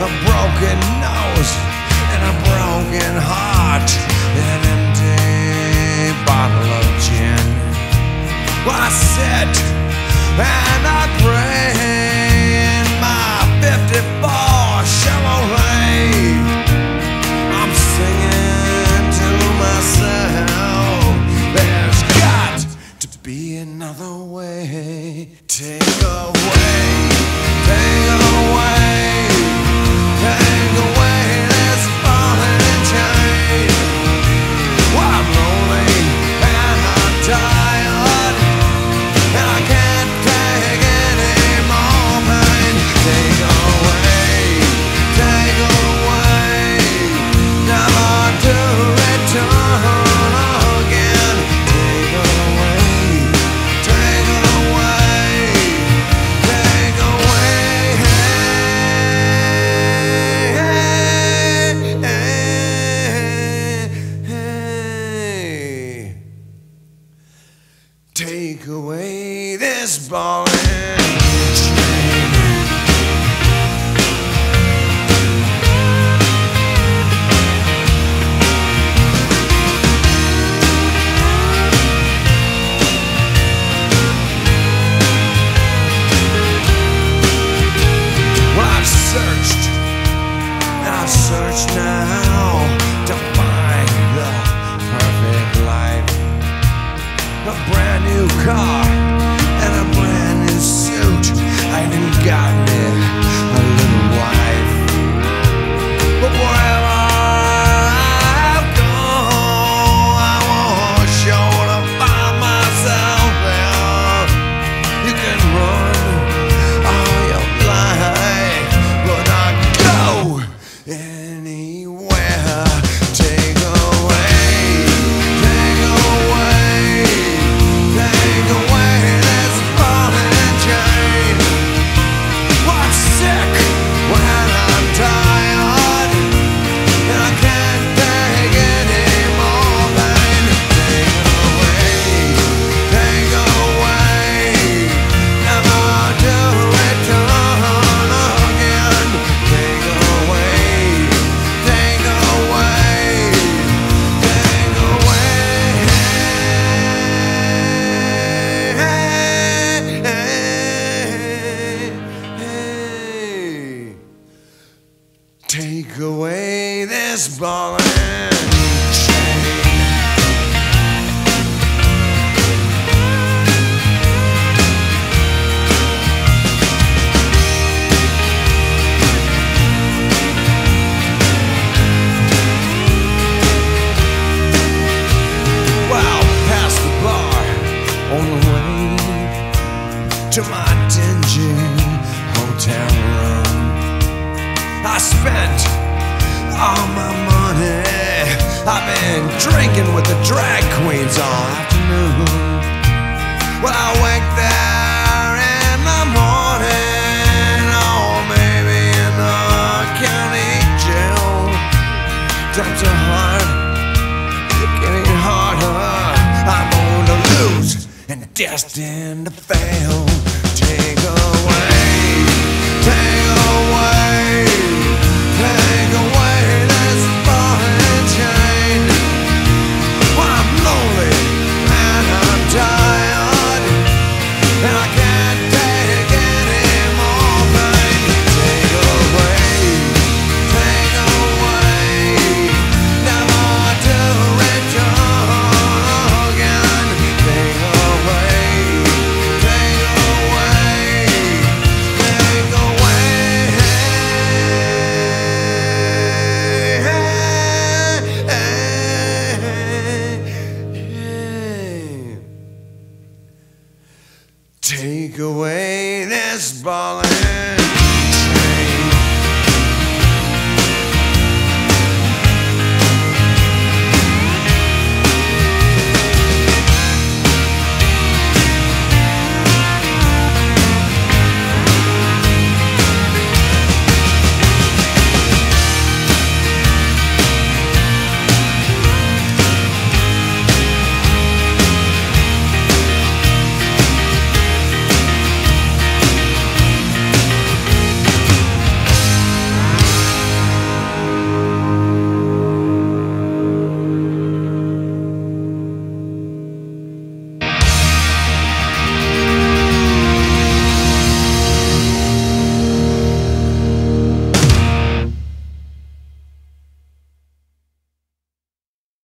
a broken nose and a broken heart, an empty bottle of gin. Well, I sit and I pray in my 54 Chevrolet. I'm singing to myself, there's got to be another way. Take away, take away, take away this falling chain. Well, I'm lonely and I'm tired, and I can't take any more pain. Take away, never to return again. Take away, take away, take away. Take away this ball and chain. Well, I've searched and I've searched now to find the perfect life. A brand new car and a brand new suit. I even got me a little wife. But wherever I go, I want sure to find myself there. You can run all your life, but not go anywhere. Take away, take away, take away this falling chain. Well, I'm sick when I'm tired, and I can't take any more pain. Take away, never to return again. Take away, take away, take away. Take away this ball and chain. Well, past the bar, on the way to my dingy hotel room, I spent all my money. I've been drinking with the drag queens all afternoon. Well, I wake there in the morning, oh, maybe in the county jail. Times are hard, they're getting harder. I'm going to lose and destined to fail.